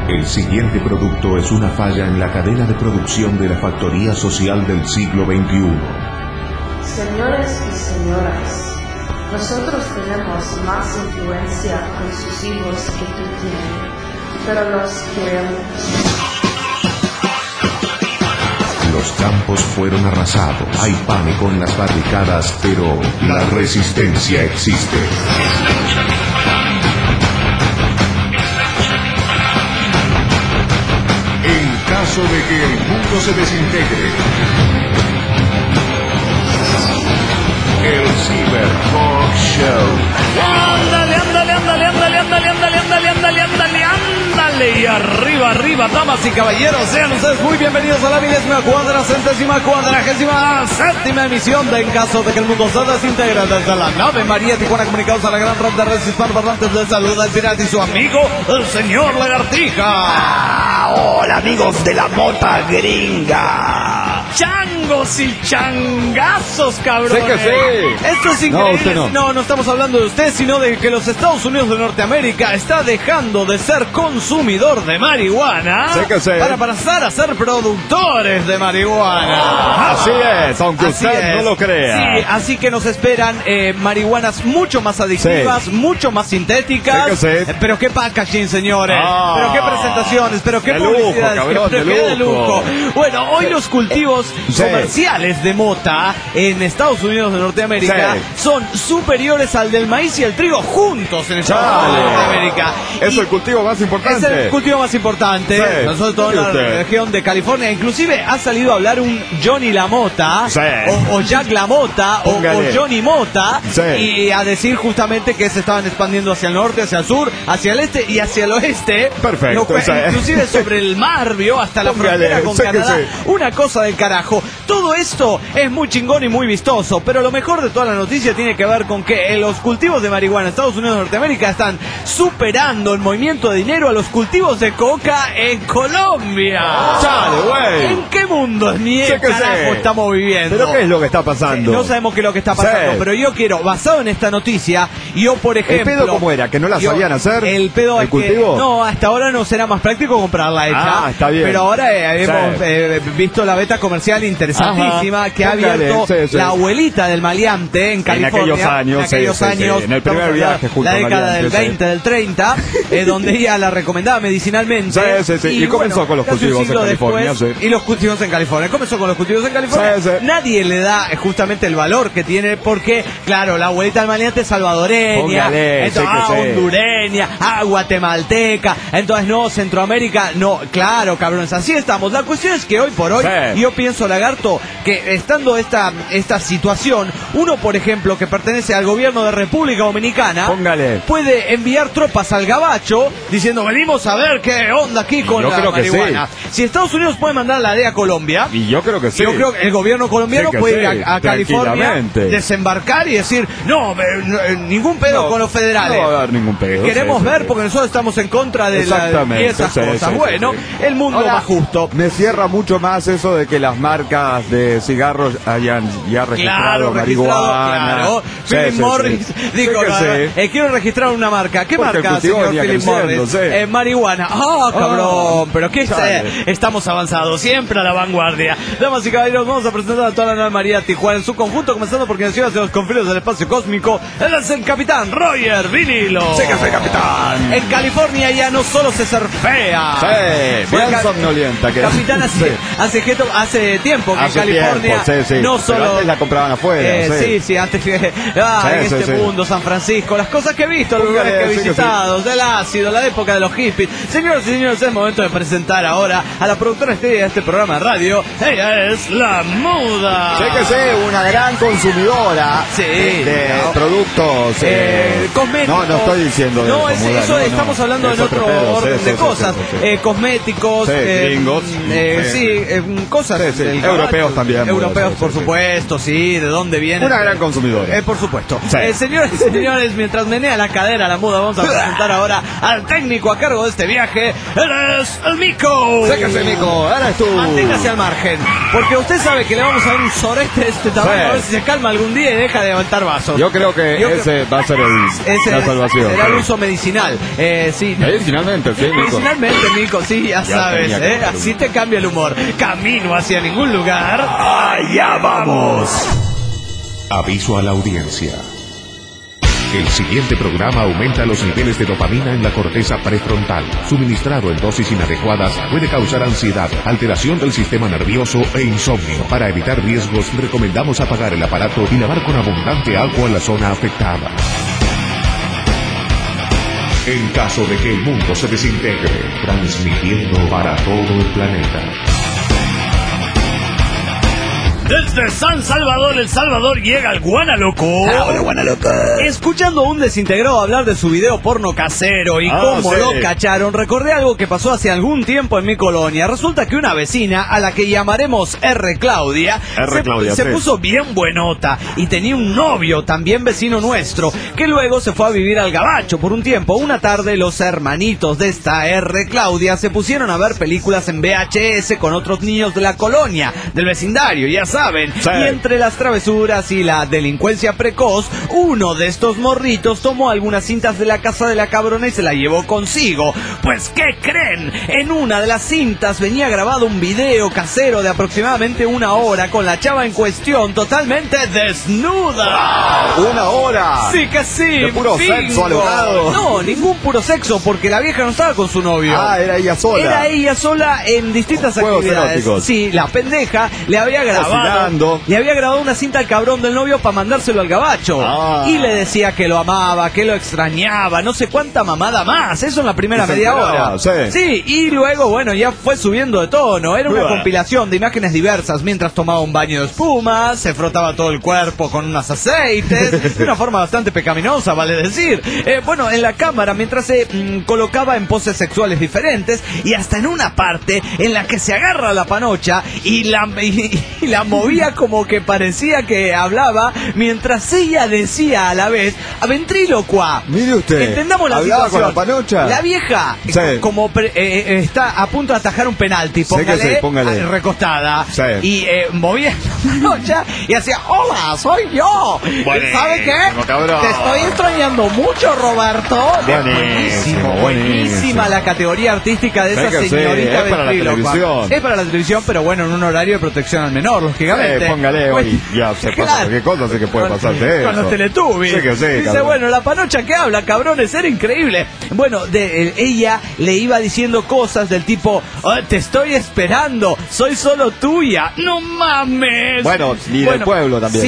El siguiente producto es una falla en la cadena de producción de la factoría social del siglo XXI. Señores y señoras, nosotros tenemos más influencia con sus hijos que tú tienes, pero los queremos. Los campos fueron arrasados, hay pánico en las barricadas, pero la resistencia existe. En caso de que el mundo se desintegre, el Cyber Talk Show. ¡Ándale, ándale, ándale, ándale, ándale, ándale, ándale, ándale, ándale, ándale! Y arriba, arriba, damas y caballeros, sean ustedes muy bienvenidos a la 1447ª emisión de En caso de que el mundo se desintegre desde la nave María Tijuana, comunicados a la gran red de redes hispanoparlantes. Les saluda el pirata y su amigo, el señor Lagartija. Hola amigos de la mota gringa. Changos y changazos, cabrón. Sé que sí. Esto es increíble. No estamos hablando de usted, sino de que los Estados Unidos de Norteamérica está dejando de ser consumidor de marihuana. Sé que sí. Para pasar a ser productores de marihuana. Así es, aunque usted no lo crea. Sí, así que nos esperan marihuanas mucho más adictivas, mucho más sintéticas. Sé que sí. Pero qué packaging, señores. Pero qué presentaciones, pero qué publicidades. Cabrón, pero qué de lujo. Bueno, hoy los cultivos comerciales de mota en Estados Unidos de Norteamérica son superiores al del maíz y el trigo juntos en Estados Unidos de Norteamérica. Es el cultivo más importante. Es el cultivo más importante, sobre todo en la región de California. Inclusive ha salido a hablar un Johnny LaMotta, o Jack LaMotta, o Johnny Mota, y a decir justamente que se estaban expandiendo hacia el norte, hacia el sur, hacia el este y hacia el oeste. Perfecto. Inclusive sobre el mar, vio, hasta la frontera con Canadá. Una cosa del carajo. Todo esto es muy chingón y muy vistoso, pero lo mejor de toda la noticia tiene que ver con que los cultivos de marihuana en Estados Unidos de Norteamérica están superando el movimiento de dinero a los cultivos de coca en Colombia. ¡Chale, güey! ¿En qué mundo carajo estamos viviendo? ¿Pero qué es lo que está pasando? No sabemos qué es lo que está pasando, pero yo quiero, basado en esta noticia, yo por ejemplo... ¿El pedo cómo era? ¿Que no la sabían hacer? El pedo es cultivo? Que... No, hasta ahora no será más práctico comprarla hecha. Ah, está bien. Pero ahora hemos visto la beta comercial interesantísima que ha abierto la abuelita del maleante en California. En aquellos años, en el primer viaje junto la década del 20, del 30, donde ella la recomendaba medicinalmente. Y comenzó con los cultivos en California. Y los cultivos en California. Comenzó con los cultivos en California. Nadie le da justamente el valor que tiene porque, claro, la abuelita del maleante es salvadoreña, hondureña, guatemalteca, entonces no, Centroamérica, no, claro, cabrones, así estamos. La cuestión es que hoy por hoy, yo pienso, Lagarto, que estando esta situación, uno, por ejemplo, que pertenece al gobierno de República Dominicana, puede enviar tropas al gabacho diciendo, venimos a ver qué onda aquí con la marihuana. Si Estados Unidos puede mandar la DEA a Colombia, y yo creo que sí. Yo creo que el gobierno colombiano puede ir a California, desembarcar y decir, no, ningún pedo con los federales. No va a haber ningún pedo. Queremos ver porque nosotros estamos en contra de esas cosas. Bueno, el mundo va justo. Me cierra mucho más eso de que las marcas de cigarros hayan ya registrado marihuana. Philip Morris dijo, quiero registrar una marca. ¿Qué marca, señor Philip Morris? Marihuana. Cabrón, pero ¿qué estamos avanzados, siempre a la vanguardia. Damas y caballeros, vamos a presentar a toda la nueva María Tijuana en su conjunto, comenzando porque nació hacia los confines del espacio cósmico. Él es el capitán Roger Vinilo. Sí que soy capitán. En California ya no solo se surfea. Bien somnolienta que capitán hace tiempo que en California no solo... Pero antes la compraban afuera. Antes que... en este mundo, San Francisco, las cosas que he visto, los lugares que he visitado, del ácido, la época de los hippies. Señoras y señores, es momento de presentar ahora a la productora estrella de este programa de radio. Ella es La Muda. Sé que una gran consumidora de productos cosméticos. No estoy diciendo eso. Estamos hablando en otro orden de cosas. Cosméticos, gringos, cosas europeos también. Europeos, por supuesto, sí. ¿De dónde viene? Una gran consumidora. Por supuesto. Señores y señores, mientras menea la cadera la muda, vamos a presentar ahora al técnico a cargo de este viaje. Él es el Mico. Sáquese, Mico, ahora es tú. Manténgase al margen, porque usted sabe que le vamos a dar un sorete de este tamaño, a ver si se calma algún día y deja de levantar vasos. Yo creo que ese va a ser la salvación. Será el uso medicinal. Sí. Medicinalmente, sí, Mico. Medicinalmente, Mico, sí, ya sabes. Así te cambia el humor. Camino hacia ningún lugar. ¡Allá vamos! Aviso a la audiencia. El siguiente programa aumenta los niveles de dopamina en la corteza prefrontal. Suministrado en dosis inadecuadas puede causar ansiedad, alteración del sistema nervioso e insomnio. Para evitar riesgos, recomendamos apagar el aparato y lavar con abundante agua la zona afectada. En caso de que el mundo se desintegre, transmitiendo para todo el planeta. Desde San Salvador, El Salvador, llega el Guanaloco. Hola, Guanaloco. Escuchando a un desintegrado hablar de su video porno casero y cómo lo cacharon, recordé algo que pasó hace algún tiempo en mi colonia. Resulta que una vecina, a la que llamaremos R. Claudia, se puso bien buenota y tenía un novio, también vecino nuestro, que luego se fue a vivir al Gabacho por un tiempo. Una tarde, los hermanitos de esta R. Claudia se pusieron a ver películas en VHS con otros niños de la colonia, del vecindario, ya saben. Y entre las travesuras y la delincuencia precoz, uno de estos morritos tomó algunas cintas de la casa de la cabrona y se la llevó consigo. Pues, ¿qué creen? En una de las cintas venía grabado un video casero de aproximadamente 1 hora con la chava en cuestión totalmente desnuda. ¡Wow! ¡1 hora! Sí que sí. De puro sexo alocado. No, ningún puro sexo, porque la vieja no estaba con su novio. Era ella sola. Era ella sola en distintas actividades. Eróticos. Sí, la pendeja le había grabado una cinta al cabrón del novio para mandárselo al Gabacho. Y le decía que lo amaba, que lo extrañaba, no sé cuánta mamada más. Eso en la primera media hora. Sí, y luego, bueno, ya fue subiendo de tono. Era una compilación de imágenes diversas mientras tomaba un baño de espuma, se frotaba todo el cuerpo con unos aceites, de una forma bastante pecaminosa, vale decir. Bueno, en la cámara, mientras se colocaba en poses sexuales diferentes, y hasta en una parte en la que se agarra la panocha y la movía como que parecía que hablaba, mientras ella decía a la vez a ventrílocua. Mire usted, entendamos la situación. Con la panocha. La vieja como está a punto de atajar un penalti, póngale. Recostada, y movía la panocha y hacía: hola, soy yo. ¿Sabe qué? Cabrón. Te estoy extrañando mucho, Roberto. Buenísima la categoría artística de esa señorita ventrílocua. Es para la televisión, pero bueno, en un horario de protección al menor, lógicamente. Póngale hoy, ya se pasa qué cosa, sé que puede pasarse eso. Con los Teletubbies. Sí, dice, bueno, la panocha que habla, cabrones, era increíble. Bueno, ella le iba diciendo cosas del tipo: te estoy esperando, soy solo tuya. ¡No mames! Bueno, ni del pueblo también,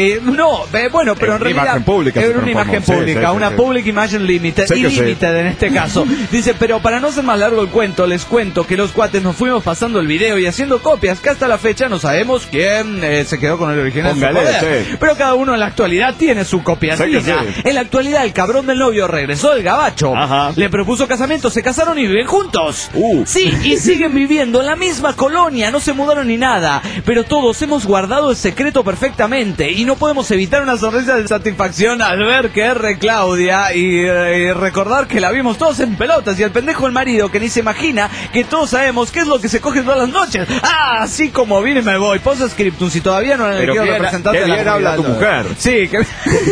bueno, pero en realidad imagen pública, era una imagen pública, una Public Image Limited, Limited en este caso. Dice, pero para no ser más largo el cuento, les cuento que los cuates nos fuimos pasando el video y haciendo copias, que hasta la fecha no sabemos quién se quedó con el original. Pero cada uno en la actualidad tiene su copia. En la actualidad el cabrón del novio regresó del Gabacho, le propuso casamiento, se casaron y viven juntos. Sí, y siguen viviendo en la misma colonia, no se mudaron ni nada, pero todos hemos guardado el secreto perfectamente y no podemos evitar una sonrisa de satisfacción al ver que R. Claudia y recordar que la vimos todos en pelotas, y el pendejo el marido que ni se imagina que todos sabemos qué es lo que se coge todas las noches. Así como vine y me voy. Postscriptum, si todavía no han elegido representante de la comunidad. Habla tu mujer. Sí, que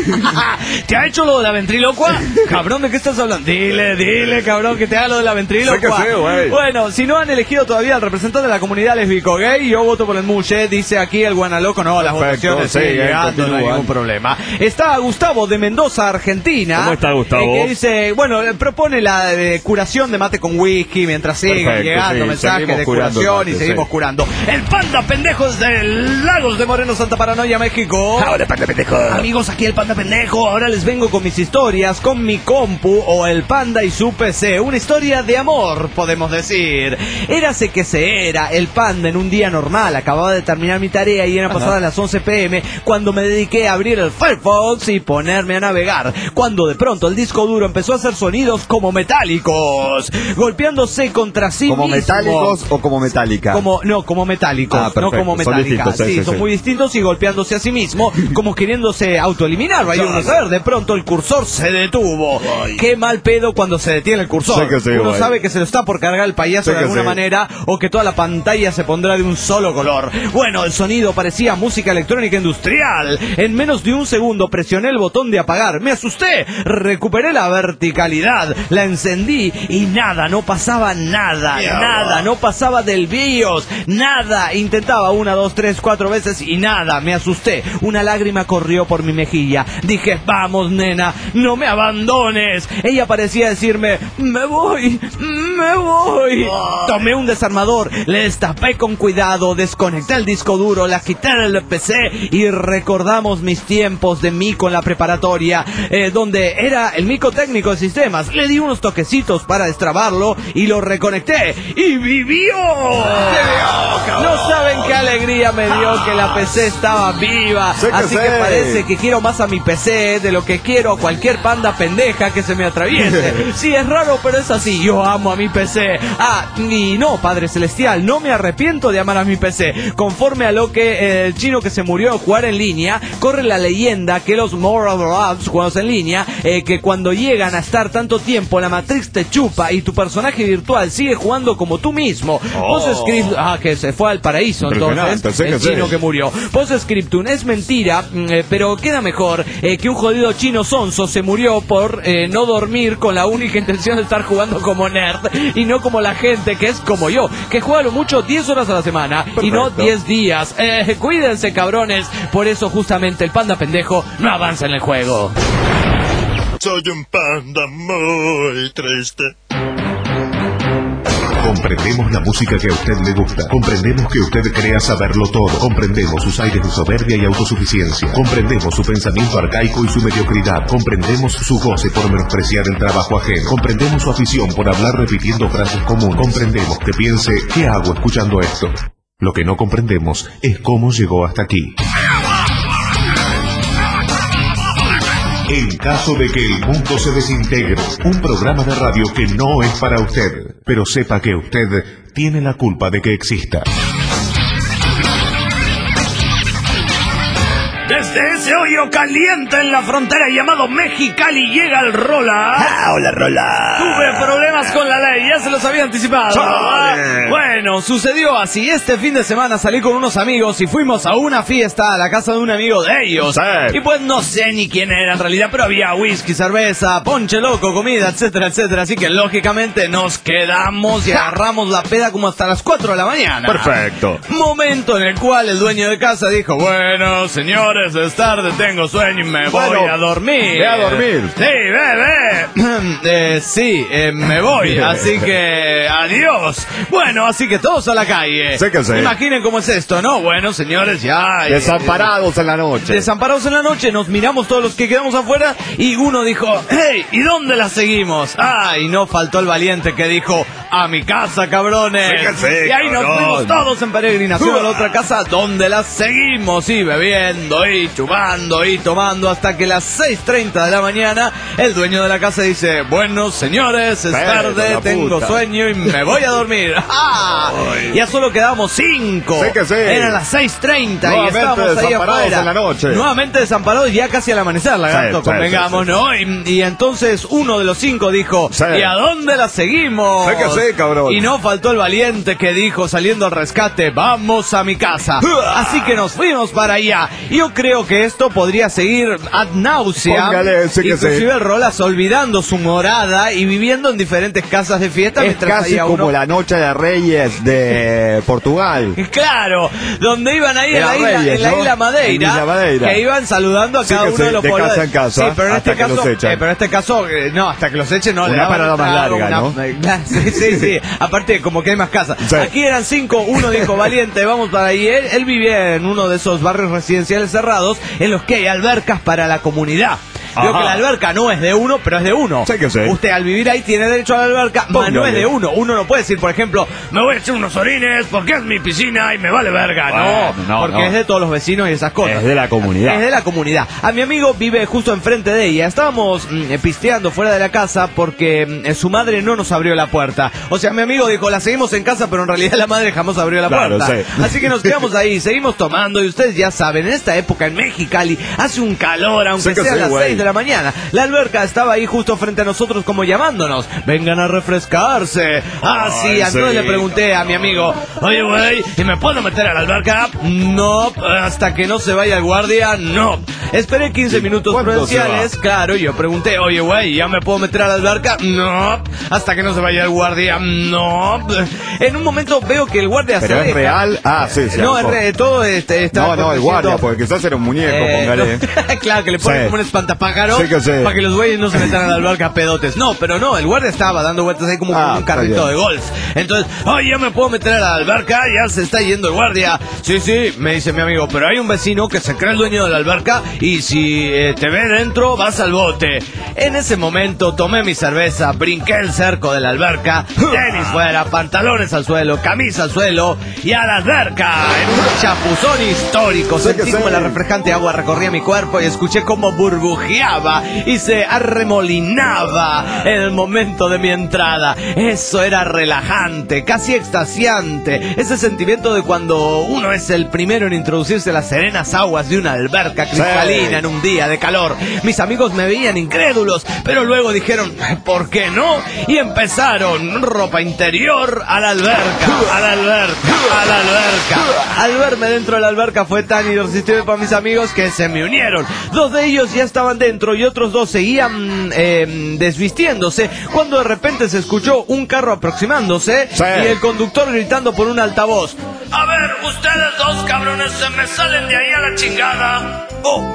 ¿te ha hecho lo de la ventrílocua? Cabrón, ¿de qué estás hablando? Dile, cabrón, que te haga lo de la ventrílocua. Bueno, si no han elegido todavía al representante de la comunidad lésbico gay, yo voto por el Muche, dice aquí el Guanaloco. No, las votaciones siguen llegando, no hay ningún problema. Está Gustavo de Mendoza, Argentina. ¿Cómo está Gustavo? Que dice, bueno, propone la curación de mate con whisky mientras siguen llegando mensajes de curación y seguimos curando. El Panda Pendejo desde Lagos de Moreno, Santa Paranoia, México. Ahora, Panda Pendejo. Amigos, aquí el Panda Pendejo. Ahora les vengo con mis historias, con mi compu o el Panda y su PC. Una historia de amor, podemos decir. Érase que el Panda en un día normal. Acababa de terminar mi tarea y eran pasadas las 11 p.m. cuando me dediqué a abrir el Firefox y ponerme a navegar. Cuando de pronto el disco duro empezó a hacer sonidos como metálicos, golpeándose contra sí mismo. ¿Como metálicos o como metálica? Como metálicos, no como metálica. distintos. Sí, son muy distintos y golpeándose a sí mismo, como queriéndose autoeliminar. Vaya uno a saber, de pronto el cursor se detuvo. Ay. Qué mal pedo cuando se detiene el cursor. Uno sabe que se lo está por cargar el payaso de alguna manera, o que toda la pantalla se pondrá de un solo color. Bueno, el sonido parecía música electrónica industrial. En menos de un segundo presioné el botón de apagar. Me asusté, recuperé la verticalidad, la encendí y nada, no pasaba nada, nada, no pasaba del BIOS, nada. Intentaba 1, 2, 3, 4 veces y nada, me asusté. Una lágrima corrió por mi mejilla. Dije, vamos nena, no me abandones. Ella parecía decirme, me voy. Tomé un desarmador, le destapé con cuidado, desconecté el disco duro, la quité del PC y recordamos mis tiempos de mí con la preparatoria, donde era el mico técnico de sistemas. Le di unos toquecitos para destrabarlo y lo reconecté y vivió. No saben qué alegría me dio que la PC estaba viva. Así que parece que quiero más a mi PC de lo que quiero a cualquier panda pendeja que se me atraviese. Sí, es raro, pero es así. Yo amo a mi PC. Y no, Padre Celestial, no me arrepiento de amar a mi PC. Conforme a lo que el chino que se murió a jugar en línea, corre la leyenda que los Moral Labs, juegos en línea, que cuando llegan a estar tanto tiempo, la Matrix te chupa y tu personaje virtual sigue jugando como tú mismo. PostScript, que se fue al paraíso entonces, el chino que murió. PostScriptum es mentira, pero queda mejor que un jodido chino sonso se murió por no dormir con la única intención de estar jugando como nerd y no como la gente que es como yo, que juega lo mucho 10 horas a la semana. Perfecto. Y no 10 días. Cuídense, cabrones. Por eso justamente el panda pendejo no avanza en el juego. Soy un panda muy triste. Comprendemos la música que a usted le gusta. Comprendemos que usted crea saberlo todo. Comprendemos sus aires de soberbia y autosuficiencia. Comprendemos su pensamiento arcaico y su mediocridad. Comprendemos su goce por menospreciar el trabajo ajeno. Comprendemos su afición por hablar repitiendo frases comunes. Comprendemos que piense, ¿qué hago escuchando esto? Lo que no comprendemos es cómo llegó hasta aquí. En caso de que el mundo se desintegre, un programa de radio que no es para usted, pero sepa que usted tiene la culpa de que exista. Desde ese hoyo caliente en la frontera llamado Mexicali llega el Rola. Hola, Rola. Tuve problemas con la ley, ya se los había anticipado. Bueno, sucedió así. Este fin de semana salí con unos amigos y fuimos a una fiesta a la casa de un amigo de ellos. Y pues no sé ni quién era en realidad, pero había whisky, cerveza, ponche loco, comida, etcétera, etcétera. Así que lógicamente nos quedamos y agarramos la peda como hasta las 4 de la mañana. Perfecto. Momento en el cual el dueño de casa dijo, bueno, señores, es tarde, tengo sueño y me voy a dormir. Ve a dormir. Sí, me voy, así que adiós. Bueno, así que todos a la calle. Sé que sé. Imaginen cómo es esto, ¿no? Bueno, señores, ya. Desamparados en la noche. Desamparados en la noche, nos miramos todos los que quedamos afuera y uno dijo, hey, ¿y dónde la seguimos? Y no faltó el valiente que dijo, a mi casa, cabrones. Sé que sé, y ahí cabrón. nos fuimos todos en peregrinación a la otra casa donde la seguimos y bebiendo y chupando y tomando hasta que las 6:30 de la mañana el dueño de la casa dice, bueno, señores, es tarde, tengo sueño y me voy a dormir. Ya solo quedamos 5. Sé que sé. Eran las 6:30 y estábamos ahí afuera. En la noche. Nuevamente desamparados ya casi al amanecer, lagarto, convengamos, ¿no? Y entonces uno de los 5 dijo, ¿y a dónde la seguimos? Sé que sé, cabrón. Y no faltó el valiente que dijo, saliendo al rescate, vamos a mi casa. Así que nos fuimos para allá. Yo creo que esto podría seguir ad nauseam. Póngale, sé que inclusive el Rolas olvidando su morada y viviendo en diferentes casas de fiesta. Es casi como la Noche de Reyes de Portugal. Claro, donde iban ahí en la isla Madeira, que iban saludando a cada uno de los pobladores. De casa en casa. Sí, pero en este caso, no, hasta que los echen no. Una parada más larga, ¿no? Sí. Aparte, como que hay más casas. Sí. Aquí eran 5, uno dijo, valiente, vamos para ahí. Él vivía en uno de esos barrios residenciales cerrados en los que hay albercas para la comunidad. Veo que la alberca no es de uno, pero es de uno. Sé que sé. Usted al vivir ahí tiene derecho a la alberca, pero no es de uno. Uno no puede decir, por ejemplo, me voy a echar unos orines porque es mi piscina y me vale verga. No, porque es de todos los vecinos y esas cosas. Es de la comunidad. Es de la comunidad. A mi amigo vive justo enfrente de ella. Estábamos pisteando fuera de la casa porque su madre no nos abrió la puerta. O sea, mi amigo dijo, la seguimos en casa, pero en realidad la madre jamás abrió la puerta. Sí. Así que nos quedamos ahí, seguimos tomando y ustedes ya saben, en esta época en Mexicali hace un calor, aunque sea a las 6 de la mañana. La alberca estaba ahí justo frente a nosotros como llamándonos. Vengan a refrescarse. Sí, entonces le pregunté a mi amigo, oye güey, ¿y me puedo meter a la alberca? No, hasta que no se vaya el guardia, no. Esperé 15 minutos prudenciales, claro, y yo pregunté, oye güey, ¿ya me puedo meter a la alberca? No, hasta que no se vaya el guardia, no. En un momento veo que el guardia se aleja. ¿Pero es real? Sí. No, es todo está... No, el guardia, porque quizás era un muñeco, póngale. No. Claro, que le ponen como un espantapájaro para que los güeyes no se metan a la alberca pedotes. No, pero no, el guardia estaba dando vueltas ahí como un carrito de golf. Entonces, ya me puedo meter a la alberca, ya se está yendo el guardia. Sí, me dice mi amigo, pero hay un vecino que se cree el dueño de la alberca y si te ve dentro, vas al bote. En ese momento tomé mi cerveza, brinqué el cerco de la alberca, tenis fuera, pantalones al suelo, camisa al suelo y a la alberca. En un chapuzón histórico sentí como la refrescante agua recorría mi cuerpo y escuché como burbujeaba y se arremolinaba en el momento de mi entrada. Eso era relajante, casi extasiante. Ese sentimiento de cuando uno es el primero en introducirse a las serenas aguas de una alberca cristalina en un día de calor. Mis amigos me veían incrédulos, pero luego dijeron, ¿por qué no? Y empezaron, ropa interior a la alberca, a la alberca, a la alberca. Al verme dentro de la alberca fue tan irresistible para mis amigos que se me unieron. 2 de ellos ya estaban dentro y otros 2 seguían desvistiéndose cuando de repente se escuchó un carro aproximándose y el conductor gritando por un altavoz, a ver, ustedes 2 cabrones se me salen de ahí a la chingada.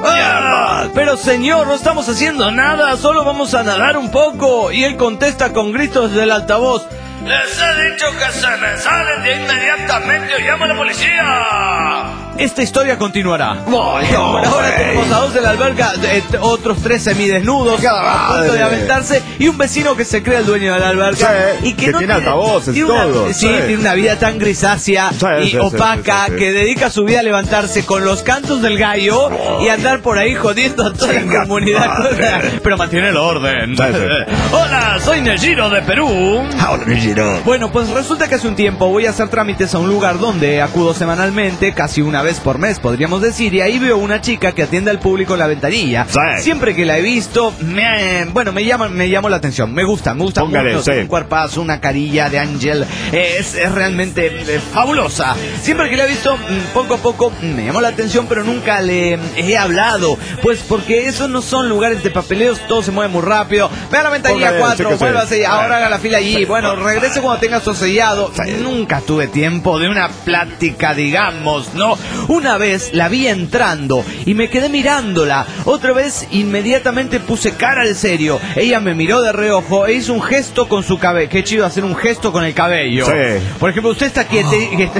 Pero señor, no estamos haciendo nada, solo vamos a nadar un poco. Y él contesta con gritos del altavoz, les he dicho que se me salen de inmediatamente o llamo a la policía. Esta historia continuará. Por ahora tenemos a 2 de la alberca, otros 3 semidesnudos a punto de aventarse y un vecino que se cree el dueño de la alberca y que no tiene altavoces y todo. Tiene una vida tan grisácea y opaca que dedica su vida a levantarse con los cantos del gallo y andar por ahí jodiendo a toda la comunidad, pero mantiene el orden. Hola, soy Nejiro de Perú. Hola, Nejiro. Bueno, pues resulta que hace un tiempo voy a hacer trámites a un lugar donde acudo semanalmente, casi una vez por mes, podríamos decir, y ahí veo una chica que atiende al público en la ventanilla. Siempre que la he visto, me llamó la atención, me gusta mucho, un cuerpazo, una carilla de ángel, es realmente fabulosa. Siempre que la he visto, poco a poco me llamó la atención, pero nunca le he hablado, pues porque esos no son lugares de papeleos, todo se mueve muy rápido. Ve a la ventanilla 4, vuélvase, ahora haga la fila allí, bueno, regrese cuando tenga su sellado. Nunca tuve tiempo de una plática, digamos, ¿no? Una vez la vi entrando y me quedé mirándola. Otra vez inmediatamente puse cara de serio. Ella me miró de reojo e hizo un gesto con su cabello. Qué chido hacer un gesto con el cabello. Por ejemplo, usted está quieto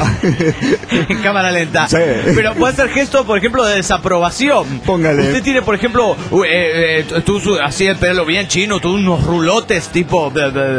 en cámara lenta. Pero puede hacer gesto, por ejemplo, de desaprobación. Póngale. Usted tiene, por ejemplo, tú así el pelo bien chino, tú unos rulotes tipo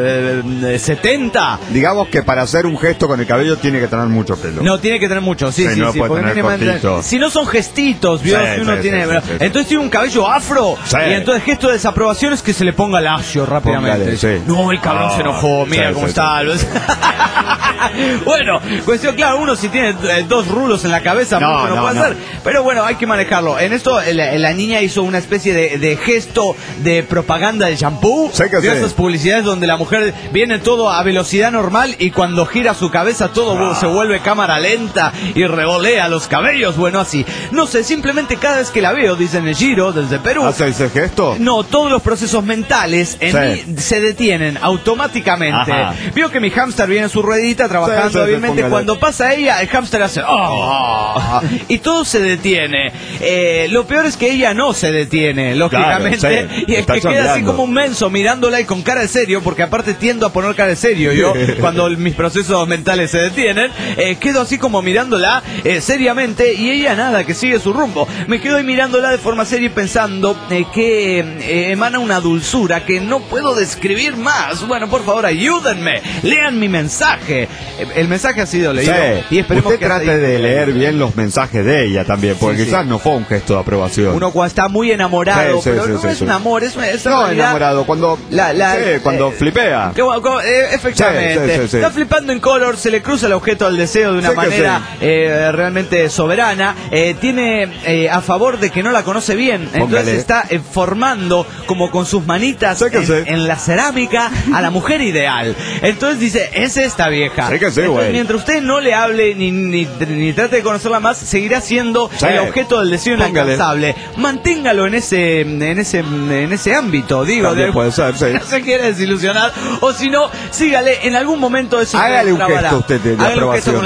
70. Digamos que para hacer un gesto con el cabello tiene que tener mucho pelo. No, tiene que tener mucho, sí. No puede tener cortito. Si no son gestitos, ¿vio? Si uno tiene... Entonces tiene un cabello afro. Y entonces gesto de desaprobación es que se le ponga lacio rápidamente. No, el cabrón se enojó, mira cómo está. Bueno, cuestión, claro, uno si tiene 2 rulos en la cabeza, no puede hacer. Pero bueno, hay que manejarlo. En esto, la niña hizo una especie de gesto de propaganda de shampoo. ¿Vio esas publicidades donde la mujer viene todo a velocidad normal y cuando gira su cabeza todo se vuelve cámara lenta y revolea los cabellos? Bueno, así. No sé, simplemente cada vez que la veo, dice Nejiro, desde Perú. ¿Hace ese gesto? No, todos los procesos mentales en mí se detienen automáticamente. Veo que mi hámster viene en su ruedita trabajando hábilmente. Cuando pasa ella, el hámster hace y todo se detiene. Lo peor es que ella no se detiene, lógicamente. Y es que queda así como un menso mirándola y con cara de serio, porque aparte tiendo a poner cara de serio yo cuando mis procesos mentales se detienen. Quedo así como mirándola seriamente obviamente, y ella nada, que sigue su rumbo. Me quedo ahí mirándola de forma seria y pensando que emana una dulzura que no puedo describir más. Bueno, por favor, ayúdenme, lean mi mensaje. El mensaje ha sido leído. Sí. Y esperemos usted que trate de leer bien los mensajes de ella también, porque quizás no fue un gesto de aprobación. Uno cuando está muy enamorado, pero no es un amor, es no, enamorado, cuando cuando flipea. Efectivamente. Está flipando en color, se le cruza el objeto al deseo de una manera realmente soberana. Tiene a favor de que no la conoce bien. Entonces está formando como con sus manitas en la cerámica a la mujer ideal. Entonces dice, es esta vieja. Entonces, mientras usted no le hable ni trate de conocerla más, seguirá siendo el objeto del deseo inalcanzable. Manténgalo en ese ámbito, digo. Puede ser, no se quiere desilusionar, o si no, sígale, en algún momento eso. Hágale un gesto usted de aprobación. Un gesto con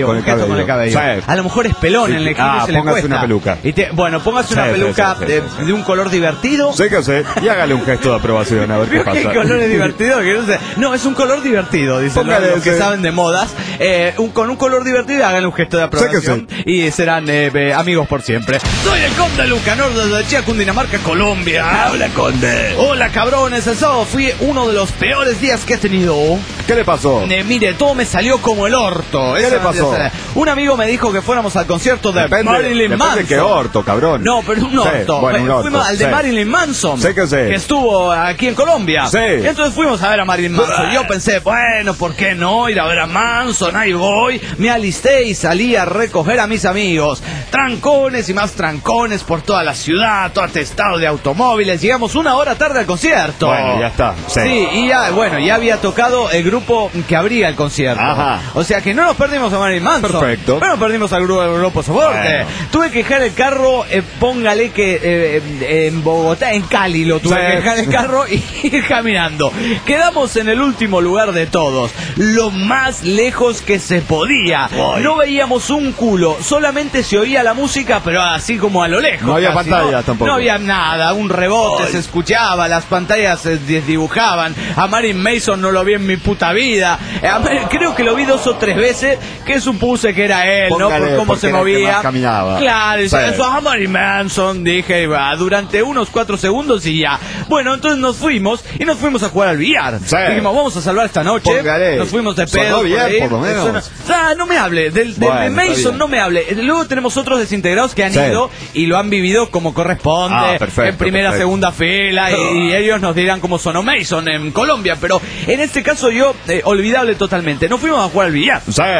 el cabello. A lo mejor es pelón en el equipo y se le cuesta. Una peluca. Póngase una peluca de un color divertido. Y hágale un gesto de aprobación, a ver qué pasa. ¿Qué color es divertido? Que no sé. No, es un color divertido, dicen los que saben de modas. Con un color divertido, háganle un gesto de aprobación y serán amigos por siempre. Soy el Conde Lucanor desde Chía, Cundinamarca, Colombia. Habla, Conde. Hola, cabrones. El sábado fui uno de los peores días que he tenido. ¿Qué le pasó? Mire, todo me salió como el orto. ¿Qué le pasó? Un amigo me dijo que fuéramos al concierto de Marilyn Manson. ¿Qué orto, cabrón? No, pero un orto. Fuimos al de Marilyn Manson, que estuvo aquí en Colombia. Y entonces fuimos a ver a Marilyn Manson. Yo pensé, bueno, ¿por qué no ir a ver a Manson? Ahí voy. Me alisté y salí a recoger a mis amigos. Trancones y más trancones por toda la ciudad, todo atestado de automóviles. Llegamos 1 hora tarde al concierto. Bueno, ya está. Sí, y ya había tocado el grupo que abría el concierto. Ajá. O sea que no nos perdimos a Marilyn Manson. Perfecto. Pero nos perdimos al grupo Soporte. Bueno. Tuve que dejar el carro, póngale que en Bogotá, en Cali lo tuve que dejar el carro y ir caminando. Quedamos en el último lugar de todos, lo más lejos que se podía. No veíamos un culo, solamente se oía la música, pero así como a lo lejos. No había pantallas tampoco. No había nada, un rebote se escuchaba, las pantallas se desdibujaban. A Marilyn Manson no lo vi en mi puta vida. Creo que lo vi 2 o 3 veces, que supuse que era él, ¿no? Por cómo se movía. Claro, eso a Marilyn Manson, dije, durante unos 4 segundos y ya. Bueno, entonces nos fuimos a jugar al billar. Dijimos, vamos a salvar esta noche. Nos fuimos de pedo. Por lo menos. No me hable, de Mason no me hable. Luego tenemos otros desintegrados que han ido y lo han vivido como corresponde, en primera, segunda fila, y ellos nos dirán cómo sonó Mason en Colombia, pero en este caso yo, olvidable totalmente. Nos fuimos a jugar al billar.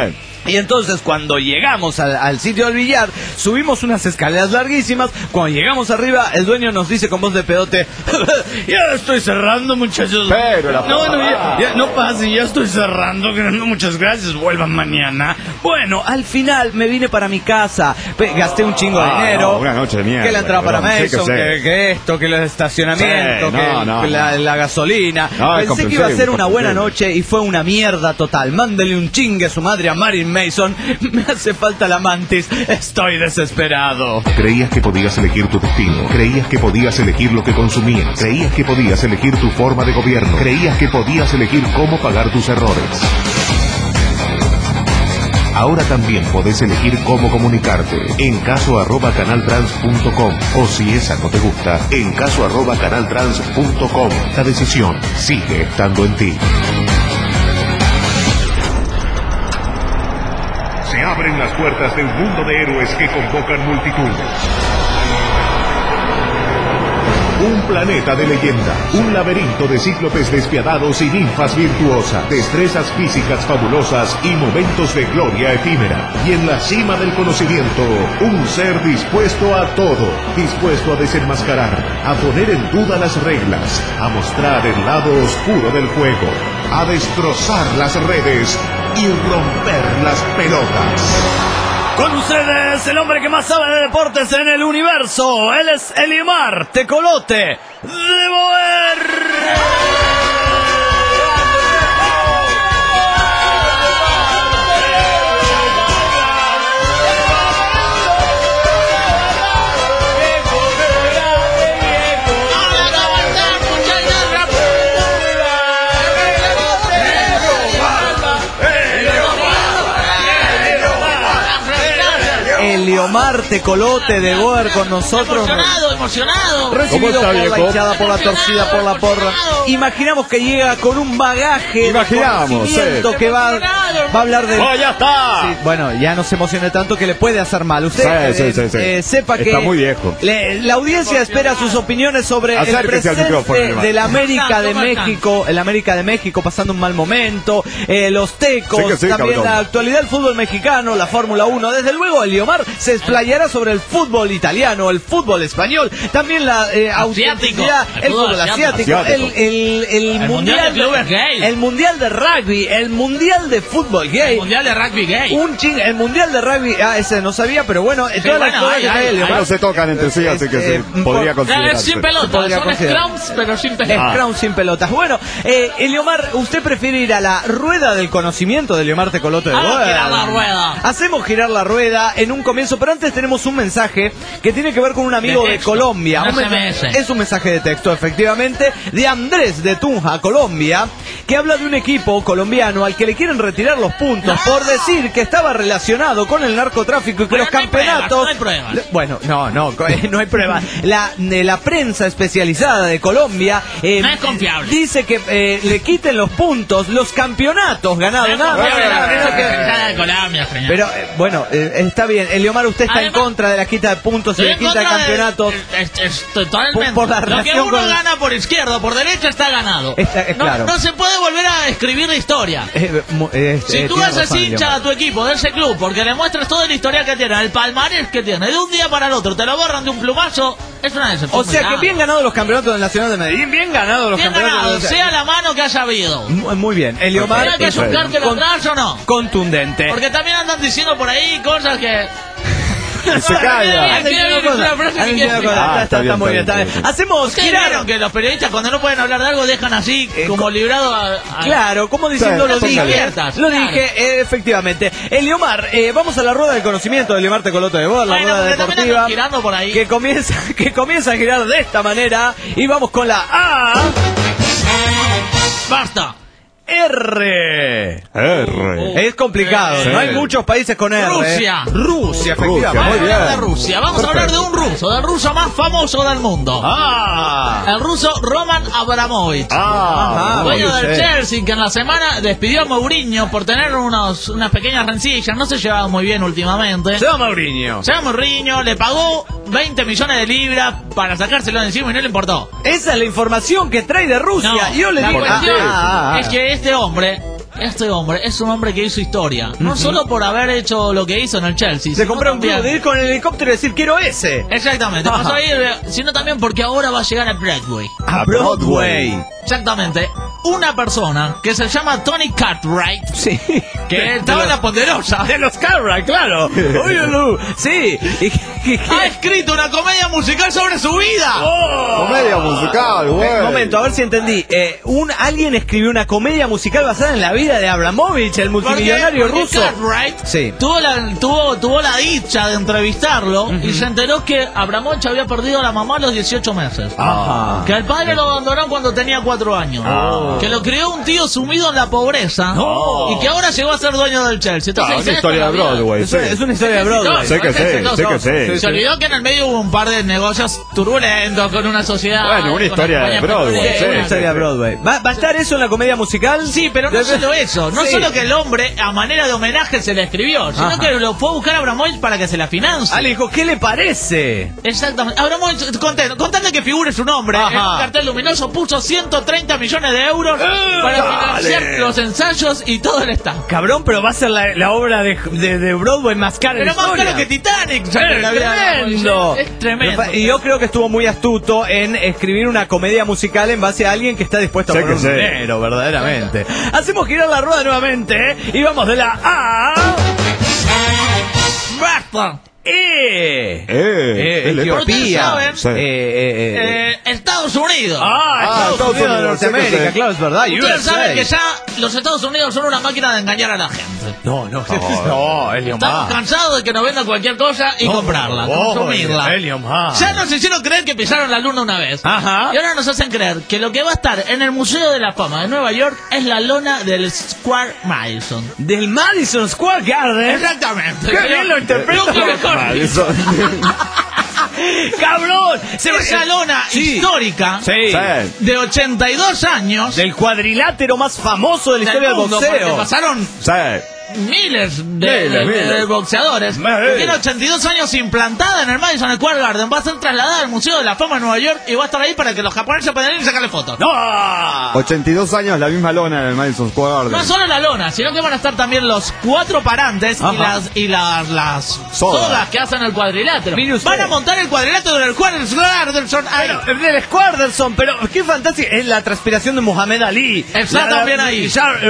Y entonces cuando llegamos al sitio del billar, subimos unas escaleras larguísimas. Cuando llegamos arriba, el dueño nos dice con voz de pedote, ya estoy cerrando, muchachos. Pero no pasen, ya estoy cerrando, muchas gracias, vuelvan mañana. Bueno, al final me vine para mi casa, que un chingo de dinero. Una noche de mierda. Que la entrada para Mason, que esto, que el estacionamiento, que la gasolina. Pensé que iba a ser una buena noche y fue una mierda total. Mándele un chingue a su madre a Marilyn Manson, me hace falta la mantis, estoy desesperado. Creías que podías elegir tu destino, creías que podías elegir lo que consumías, creías que podías elegir tu forma de gobierno, creías que podías elegir cómo pagar tus errores. Ahora también podés elegir cómo comunicarte. En caso@canaltrans.com, o si esa no te gusta, en caso@canaltrans.com. La decisión sigue estando en ti. Se abren las puertas de un mundo de héroes que convocan multitudes. Un planeta de leyenda, un laberinto de cíclopes despiadados y ninfas virtuosas, destrezas físicas fabulosas y momentos de gloria efímera. Y en la cima del conocimiento, un ser dispuesto a todo, dispuesto a desenmascarar, a poner en duda las reglas, a mostrar el lado oscuro del juego, a destrozar las redes y romper las pelotas. Con ustedes, el hombre que más sabe de deportes en el universo. Él es Elimar Tecolote de Boer. Eliomar Tecolote de Boer con nosotros. Emocionado. Recibido por la hinchada, por la torcida, por la porra. Imaginamos que llega con un bagaje de conocimiento que va a hablar de... ¡Oh, ya está! Sí, bueno, ya no se emocione tanto que le puede hacer mal. Usted sepa que está muy viejo. La audiencia espera sus opiniones sobre el presente de la América de México, el América de México pasando un mal momento, los tecos, también cabrón. La actualidad del fútbol mexicano, la Fórmula 1. Desde luego, Eliomar se explayará sobre el fútbol italiano, el fútbol español, también la autenticidad, el fútbol asiático, el mundial de clubes gay, el mundial de rugby, el mundial de fútbol gay, el mundial de rugby gay, el mundial de rugby, ese no sabía, pero bueno, toda la actualidad de Eliomar. No se tocan entre sí, así que se podría considerar. Es sin pelotas, son scrums, pero sin pelotas. Scrums sin pelotas. Bueno, Eliomar, ¿usted prefiere ir a la rueda del conocimiento de Eliomar Tecolote de Boer? Girar la rueda. Hacemos girar la rueda en un comienzo, pero antes tenemos un mensaje que tiene que ver con un amigo de Colombia. Es un mensaje de texto, efectivamente, de Andrés de Tunja, Colombia, que habla de un equipo colombiano al que le quieren retirar los puntos por decir que estaba relacionado con el narcotráfico y que los campeonatos... No hay pruebas. Bueno, no hay pruebas. La prensa especializada de Colombia no es confiable. Dice que le quiten los puntos, los campeonatos ganados. Pero bueno, está bien. Eliomar, usted está en contra de la quita de puntos y de quita de campeonatos. Totalmente. Por la lo que uno gana por izquierda o por derecha está ganado. Claro. No se puede volver a escribir la historia. Si tú haces hincha a tu equipo de ese club porque le muestras toda la historia que tiene, el palmarés que tiene, de un día para el otro, te lo borran de un plumazo, es una decepción. O sea que bien ganados los campeonatos del Nacional de Medellín, bien ganados los campeonatos. Sea la mano que haya habido. Muy bien. Eliomar, ¿hay que juzgar que lo traes o no? Contundente. Porque también andan diciendo por ahí cosas que... Se calla. Está muy bien. Hacemos girar. Que los periodistas cuando no pueden hablar de algo dejan así como librado a... Claro, como diciendo lo dije, efectivamente. Eliomar, vamos a la rueda del conocimiento de Eliomar Tecolote de Boer, la rueda deportiva girando por ahí. que comienza a girar de esta manera y vamos con la A. Basta. R. Es complicado, sí. No hay muchos países con R. Rusia, efectivamente. Vamos a hablar de Rusia. Vamos a hablar de un ruso, del ruso más famoso del mundo. El ruso Roman Abramovich. Dueño del Chelsea, que en la semana despidió a Mourinho por tener unas pequeñas rencillas. No se llevaba muy bien últimamente. Se va Mourinho, le pagó 20 millones de libras para sacárselo de encima y no le importó. Esa es la información que trae de Rusia. No, yo le digo es que este hombre es un hombre que hizo historia. No solo por haber hecho lo que hizo en el Chelsea. Se compró un club de ir con el helicóptero y decir quiero ese. Exactamente. Pasó a ir, sino también porque ahora va a llegar a Broadway. A Broadway. Exactamente. Una persona que se llama Tony Cartwright. Sí. Que estaba en la Ponderosa. De los Cartwright, claro. Sí. Ha escrito una comedia musical sobre su vida. Comedia musical, güey. Un momento, a ver si entendí. Alguien escribió una comedia musical basada en la vida de Abramovich, el multimillonario ruso. Cartwright tuvo la dicha de entrevistarlo y se enteró que Abramovich había perdido a la mamá a los 18 meses. Que el padre lo abandonó cuando tenía 4 años. Que lo crió un tío sumido en la pobreza y que ahora llegó a ser dueño del Chelsea. Entonces, es una historia de Broadway. Es una historia de Broadway. Sé que sé. Se olvidó que en el medio hubo un par de negocios turbulentos con una sociedad. Bueno, una historia de Broadway. Una historia de Broadway. ¿Va a estar eso en la comedia musical? Sí, pero no solo eso. No solo que el hombre, a manera de homenaje, se le escribió, sino que lo fue a buscar a Abramovich para que se la financie. Le dijo, ¿qué le parece? Exactamente. Abramovich, contando que figure su nombre en un cartel luminoso, puso 130 millones de euros para financiar los ensayos y todo el staff. Cabrón, pero va a ser la obra de Broadway más cara. Pero más caro que Titanic. Tremendo. Es tremendo. Y yo creo que estuvo muy astuto en escribir una comedia musical en base a alguien que está dispuesto a poner dinero, verdaderamente. Hacemos girar la rueda nuevamente y vamos de la A. Basta. Etiopía. Estados Unidos. Estados Unidos de Norteamérica, claro, es verdad. Ustedes saben que ya los Estados Unidos son una máquina de engañar a la gente. No, estamos cansados de que nos vendan cualquier cosa y comprarla, consumirla. Ya nos hicieron creer que pisaron la luna una vez. Y ahora nos hacen creer que lo que va a estar en el Museo de la Fama de Nueva York es la lona del Square Madison. ¿Del Madison Square Garden? Exactamente. Qué bien lo interpreto. Madison. ¡Cabrón! Esa lona histórica de 82 años del cuadrilátero más famoso de la historia del boxeo. Pasaron miles de boxeadores. Tiene 82 años implantada en el Madison Square Garden. Va a ser trasladada al Museo de la Fama de Nueva York y va a estar ahí para que los japoneses puedan ir y sacarle fotos. ¡No! 82 años, la misma lona en el Madison Square Garden. No solo la lona, sino que van a estar también los 4 parantes y las sogas que hacen el cuadrilátero. Van a montar el cuadrilátero del Squareson, pero qué fantástico. Es la transpiración de Muhammad Ali. Está también ahí.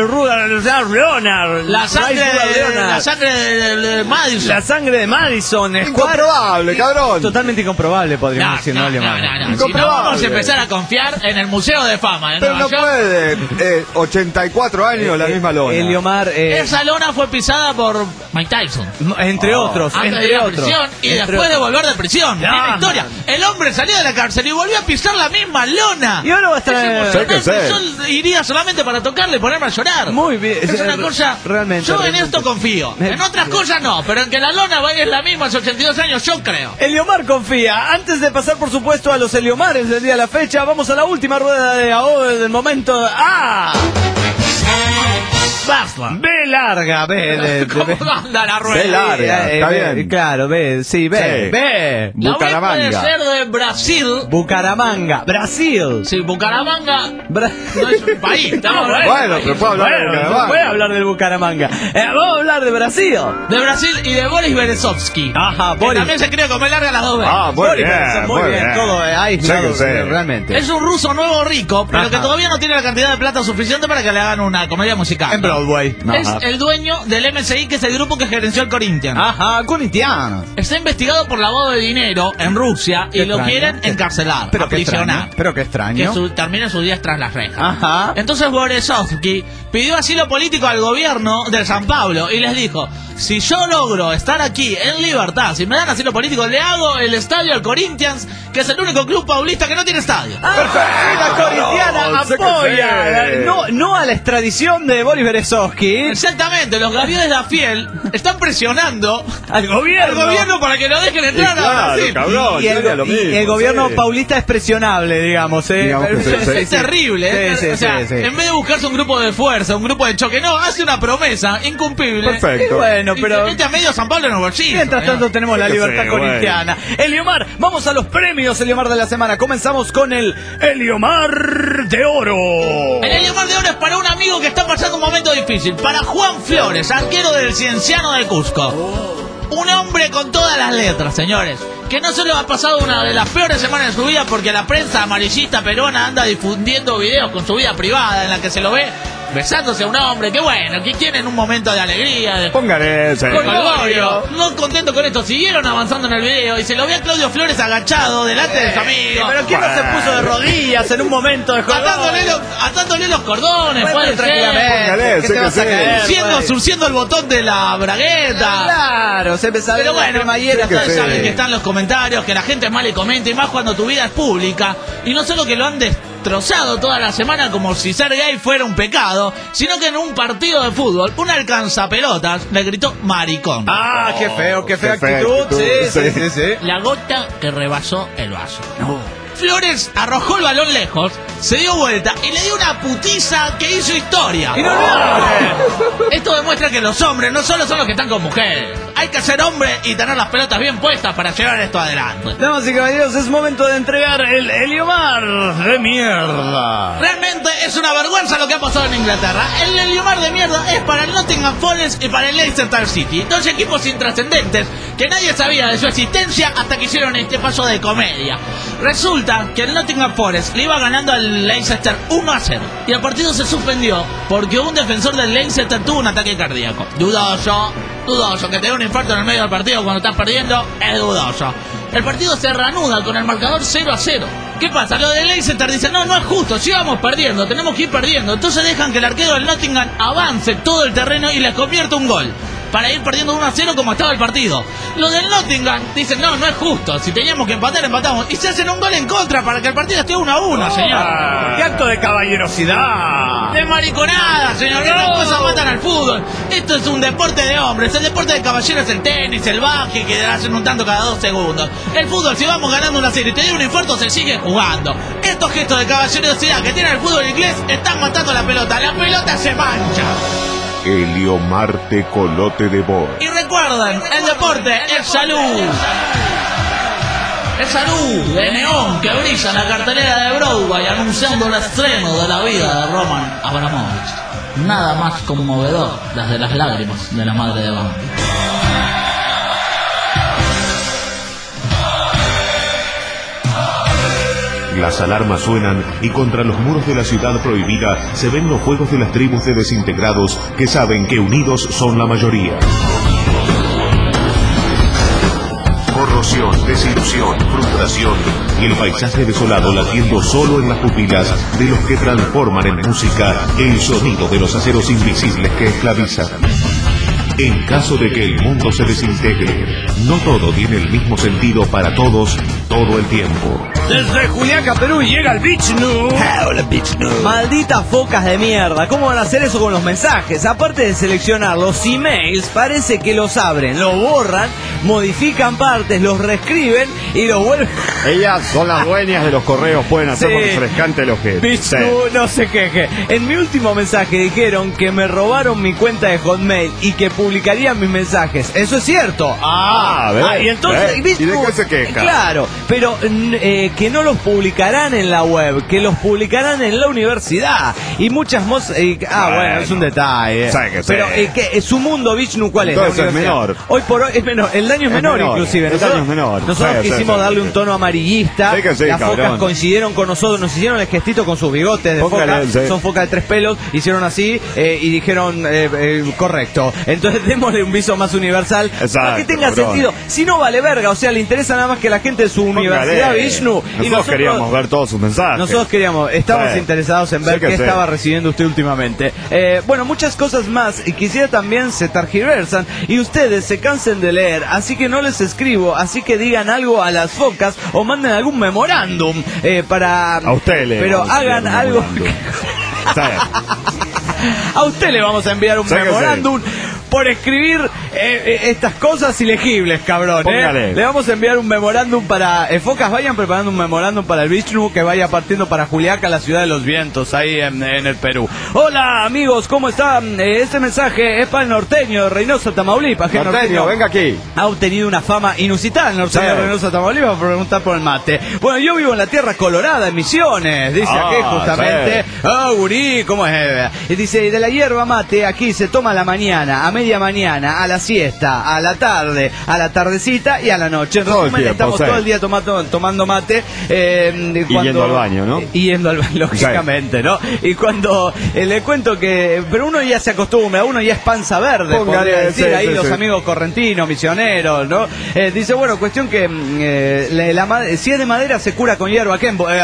La sangre de Madison. La sangre de Madison. Incomprobable, cabrón. Totalmente incomprobable, podríamos decir. No. Si no, vamos a empezar a confiar en el Museo de Fama. Pero no puede. 84 años la misma lona. Eliomar. Esa lona fue pisada por Mike Tyson. Entre otros. Antes de ir a prisión y después de volver de prisión. Mira la historia. El hombre salió de la cárcel y volvió a pisar la misma lona. Y ahora va a estar. Yo iría solamente para tocarle y ponerme a llorar. Muy bien. Es una cosa. Realmente. Yo en esto confío. En otras cosas no, pero en que la lona es la misma hace 82 años, yo creo. Eliomar confía. Antes de pasar, por supuesto, a los Eliomares del día de la fecha, vamos a la última rueda de ahora del momento. B larga, B. ¿Cómo anda la rueda? B larga, está bien. Claro, B, sí, B. B. Bucaramanga. La B puede ser de Brasil. Bucaramanga, Brasil. Sí, Bucaramanga no es un país. Bueno, pero puedo hablar de Bucaramanga. Voy a hablar del Bucaramanga. Vamos a hablar de Brasil. De Brasil y de Boris Berezovsky. Ajá, Boris. También se cree comer larga las dos veces. Muy bien, todo aislado, realmente. Es un ruso nuevo rico, pero que todavía no tiene la cantidad de plata suficiente para que le hagan una comedia musical. En Broadway. Es el dueño del MSI, que es el grupo que gerenció el Corinthians. Ajá, Corinthians. Está investigado por lavado de dinero en Rusia y lo quieren encarcelar, aprisionar. Pero qué extraño. Que termine sus días tras las rejas. Ajá. Entonces Berezovsky pidió asilo político al gobierno de San Pablo y les dijo: si yo logro estar aquí en libertad, si me dan asilo político, le hago el estadio al Corinthians, que es el único club paulista que no tiene estadio. Perfecto. La corintiana apoya no a la extradición de Boris Berezovsky. Exactamente, los gaviones de Afiel están presionando al gobierno para que lo dejen entrar a Brasil. Cabrón, y el gobierno paulista es presionable, digamos. Es terrible. En vez de buscarse un grupo de fuerza, un grupo de choque, no, hace una promesa incumplible. Perfecto. Bueno, pero se mete a medio San Pablo en los bolsillos. Mientras tanto tenemos la libertad corintiana. Eliomar, vamos a los premios Eliomar de la semana. Comenzamos con el Eliomar de Oro. El Eliomar de Oro es para un amigo que está pasando un momento difícil. Para Juan Flores, arquero del Cienciano de Cusco. Un hombre con todas las letras, señores. Que no solo ha pasado una de las peores semanas de su vida porque la prensa amarillista peruana anda difundiendo videos con su vida privada en la que se lo ve besándose a un hombre, que bueno, que tienen un momento de alegría, póngale ese colgorio. No contento con esto, siguieron avanzando en el video y se lo ve a Claudio Flores agachado delante de su amigo. Pero ¿quién no se puso de rodillas en un momento de atándole los cordones, puede ser, surciendo el botón de la bragueta. Claro, se empezó a ver. Pero bueno, ustedes saben que están los comentarios, que la gente es mala y comenta, y más cuando tu vida es pública, y no solo que lo han destrozado toda la semana como si ser gay fuera un pecado, sino que en un partido de fútbol un alcanzapelotas le gritó maricón. Qué fea actitud. Sí. La gota que rebasó el vaso. Flores arrojó el balón lejos, se dio vuelta y le dio una putiza que hizo historia. Esto demuestra que los hombres no solo son los que están con mujeres. Hay que ser hombre y tener las pelotas bien puestas para llevar esto adelante. Damas y caballeros, es momento de entregar el Eliomar de mierda. Realmente es una vergüenza lo que ha pasado en Inglaterra. El Eliomar de mierda es para el Nottingham Forest y para el Leicester City. Dos equipos intrascendentes que nadie sabía de su existencia hasta que hicieron este paso de comedia. Resulta que el Nottingham Forest le iba ganando al Leicester 1-0 y el partido se suspendió porque un defensor del Leicester tuvo un ataque cardíaco. Dudoso, que te dé un infarto en el medio del partido cuando estás perdiendo, es dudoso. El partido se reanuda con el marcador 0-0. ¿Qué pasa? Lo de Leicester dice, no es justo, si vamos perdiendo, tenemos que ir perdiendo. Entonces dejan que el arquero del Nottingham avance todo el terreno y les convierta un gol. para ir perdiendo 1-0 como estaba el partido. Los del Nottingham dicen, no es justo, si teníamos que empatar, empatamos. Y se hacen un gol en contra para que el partido esté 1-1, señor. ¡Qué acto de caballerosidad! De mariconada, señor, que las cosas matan al fútbol. Esto es un deporte de hombres, el deporte de caballeros es el tenis, el básquet, que hacen un tanto cada 2 segundos. El fútbol, si vamos ganando una serie y te dio un infarto, se sigue jugando. Estos gestos de caballerosidad que tiene el fútbol inglés están matando la pelota se mancha. Helio Marte Colote de Boer. Y recuerden, el deporte es salud. Es salud de neón que brilla en la cartelera de Broadway anunciando el estreno de la vida de Roman Abramovich. Nada más conmovedor las de las lágrimas de la madre de Bambi. Las alarmas suenan y contra los muros de la ciudad prohibida se ven los fuegos de las tribus de desintegrados que saben que unidos son la mayoría. Corrosión, desilusión, frustración y el paisaje desolado latiendo solo en las pupilas de los que transforman en música el sonido de los aceros invisibles que esclavizan. En caso de que el mundo se desintegre, no todo tiene el mismo sentido para todos, todo el tiempo. Desde Juliaca, Perú, llega el Bichnu. Hola, Bichnu. Malditas focas de mierda. ¿Cómo van a hacer eso con los mensajes? Aparte de seleccionar los emails, parece que los abren, los borran, modifican partes, los reescriben y los vuelven. Ellas son las dueñas de los correos, pueden hacer por refrescante lo que. Bichnu, no se queje. En mi último mensaje dijeron que me robaron mi cuenta de Hotmail y que publicarían mis mensajes. Eso es cierto. Y entonces, ¿y de qué se queja? Claro, pero que no los publicarán en la web, que los publicarán en la universidad. Y muchas bueno, es un detalle. Pero su mundo, Bichnu, ¿cuál es? Entonces es menor. Hoy por hoy es menor. El daño es menor, inclusive. El daño es menor. Nosotros quisimos darle un tono amarillista. Las focas coincidieron con nosotros, nos hicieron el gestito con sus bigotes de foca. Son focas de 3 pelos, hicieron así y dijeron correcto. Entonces démosle un viso más universal para que tenga sentido. Si no vale verga, o sea, le interesa nada más que la gente de su universidad, Bichnu. Nosotros queríamos ver todos sus mensajes. Nosotros estamos interesados en ver qué estaba recibiendo usted últimamente. Bueno, muchas cosas más y quisiera también se tergiversan y ustedes se cansen de leer, así que no les escribo, así que digan algo a las focas o manden algún memorándum para... A usted le pero hagan algo... A usted le vamos a enviar un memorándum por escribir estas cosas ilegibles, cabrón. Le vamos a enviar un memorándum para... focas, vayan preparando un memorándum para el Bichnu que vaya partiendo para Juliaca, la ciudad de los vientos, ahí en el Perú. Hola, amigos, ¿cómo están? Este mensaje es para el norteño de Reynosa, Tamaulipas. Norteño, venga aquí. Ha obtenido una fama inusitada el norteño de Reynosa, Tamaulipas, por preguntar por el mate. Bueno, yo vivo en la Tierra Colorada, en Misiones, dice aquí justamente. Gurí, ¿cómo es? Y dice, de la hierba mate aquí se toma a la mañana, a media mañana, a la siesta, a la tarde, a la tardecita y a la noche. En resumen, estamos todo el día tomando mate. Y yendo al baño, ¿no? Y yendo al baño, lógicamente, ¿no? Y cuando le cuento que... Pero uno ya se acostumbra, uno ya es panza verde, podría decir, los amigos correntinos, misioneros, ¿no? Dice, bueno, cuestión que si es de madera se cura con hierba.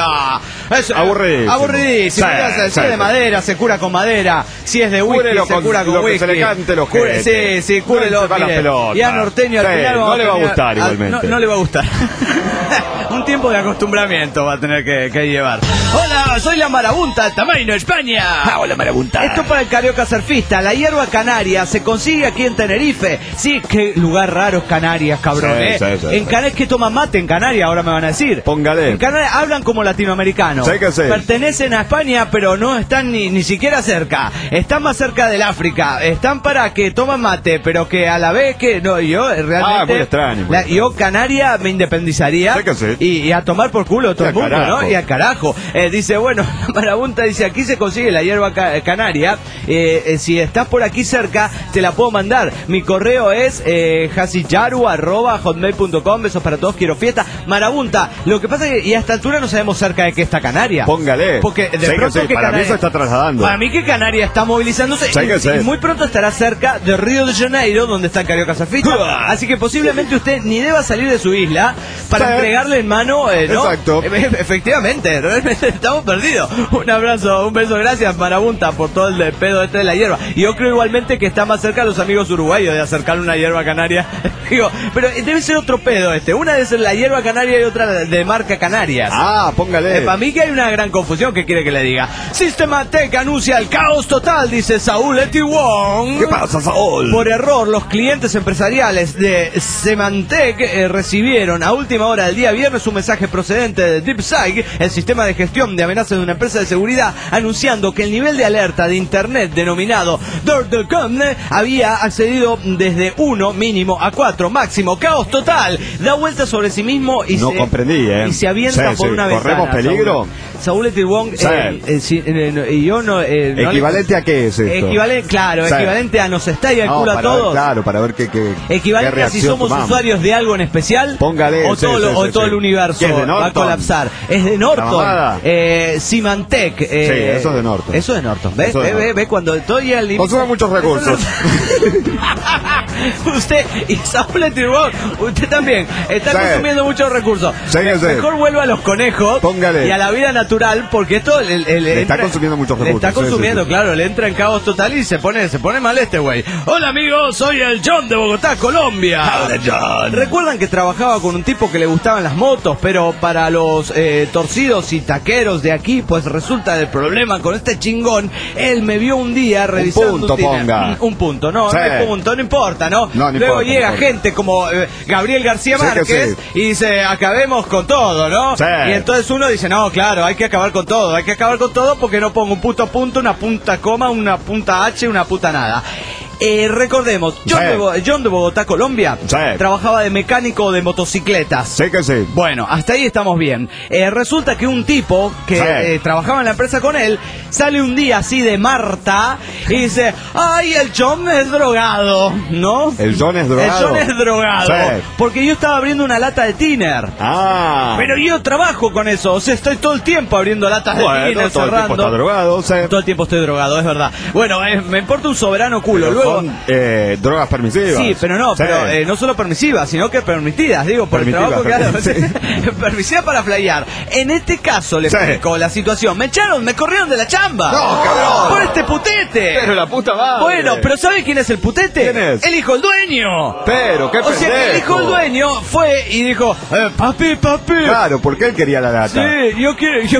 Aburridísimo. Si es de madera se cura con madera. Si es de whisky se cura con whisky. Se le cante los Sí, cúrelo. Y a norteño al final no le va a gustar igualmente. No le va a gustar. Un tiempo de acostumbramiento va a tener que llevar. Hola, soy la marabunta de Tamaino, España. Hola, marabunta. Esto para el carioca surfista. La hierba canaria se consigue aquí en Tenerife. Sí, qué lugar raro es Canarias, cabrón. En Canarias, que toman mate en Canarias, ahora me van a decir. Póngale. En Canarias hablan como latinoamericanos. Pertenecen a España, pero no están ni siquiera cerca. Están más cerca del África. Están para que toman mate, pero que a la vez que... No, yo realmente... muy extraño. Yo Canarias me independizaría. Y a tomar por culo todo el mundo, ¿no? Y al carajo. Dice, bueno, la marabunta dice, aquí se consigue la hierba canaria. Si estás por aquí cerca, te la puedo mandar. Mi correo es hasiyaru@hotmail.com. Besos para todos, quiero fiesta. Marabunta, lo que pasa es que y a esta altura no sabemos cerca de qué está Canarias. Póngale. Porque de pronto que para mí eso está trasladando. Para mí que Canarias está movilizándose y muy pronto estará cerca de Río de Janeiro sabió dónde está el Carioca Salchicha. Así que posiblemente usted ni deba salir de su isla para entregarle en mano, ¿no? Exacto. Efectivamente, realmente estamos perdidos. Un abrazo, un beso, gracias Marabunta por todo el pedo de la hierba. Y yo creo igualmente que está más cerca a los amigos uruguayos de acercarle una hierba canaria. Digo, pero debe ser otro pedo este. Una debe ser la hierba canaria y otra de marca Canarias. Ah, póngale. Para mí que hay una gran confusión, que quiere que le diga. Systematec anuncia el caos total, dice Saúl Etiwong. ¿Qué pasa, Saúl? Por error, los clientes empresariales de Symantec recibieron a última hora del día viernes un mensaje procedente de DeepSig, el sistema de gestión de amenazas de una empresa de seguridad, anunciando que el nivel de alerta de internet denominado Dirtcom había accedido desde 1 mínimo a 4 máximo. Caos total. Da vuelta sobre sí mismo y y se avienta por una ventana. ¿Corremos peligro? Saúl Etiwong, y yo no... ¿Equivalente a qué es esto? Equivalente a nos estalla el culo a todos. Claro, para ver qué equivalente a si somos usuarios de algo en especial. Póngale. O todo el universo va a colapsar. Es de Norton. Symantec. Sí, eso es de Norton. Eso es de Norton. Ve cuando estoy al límite. Consume muchos recursos. Usted y Saúl Etiwong, usted también está consumiendo muchos recursos. Mejor vuelva a los conejos. Póngale. Y a la vida natural, porque esto está consumiendo muchos recursos. Le está consumiendo, claro, le entra en caos total y se pone mal este güey. Hola amigos, soy el John de Bogotá, Colombia. Hola John. ¿Recuerdan que trabajaba con un tipo que le gustaban las motos, pero para los torcidos y taqueros de aquí, pues resulta el problema con este chingón? Él me vio un día revisando un punto, no importa, ¿no? Luego llega gente como Gabriel García Márquez y dice, acabemos con todo, ¿no? Y entonces uno dice, no, claro, hay que acabar con todo porque no pongo un puto punto, una punta coma, una punta H, una puta nada. Recordemos, John de Bogotá, Colombia, trabajaba de mecánico de motocicletas. Sí que sí. Bueno, hasta ahí estamos bien. Resulta que un tipo que trabajaba en la empresa con él, sale un día así de Marta y dice, ay, el John es drogado, ¿no? ¿El John es drogado? El John es drogado. Porque yo estaba abriendo una lata de tiner. Pero yo trabajo con eso, o sea, estoy todo el tiempo abriendo latas de tiner, todo cerrando. El tiempo está drogado, Todo el tiempo estoy drogado, es verdad. Bueno, me importa un soberano culo. Luego, son drogas permisivas. Sí, pero no solo permisivas, sino que permitidas, digo, por el trabajo que hace. Permisivas para flyar. En este caso le explico la situación. Me corrieron de la chamba. No, cabrón. Por este putete. Pero la puta madre. Bueno, pero ¿sabe quién es el putete? ¿Quién es? El hijo del dueño. Pero, qué pendejo. O sea, que el hijo del dueño fue y dijo, papi. Claro, porque él quería la lata. Sí, yo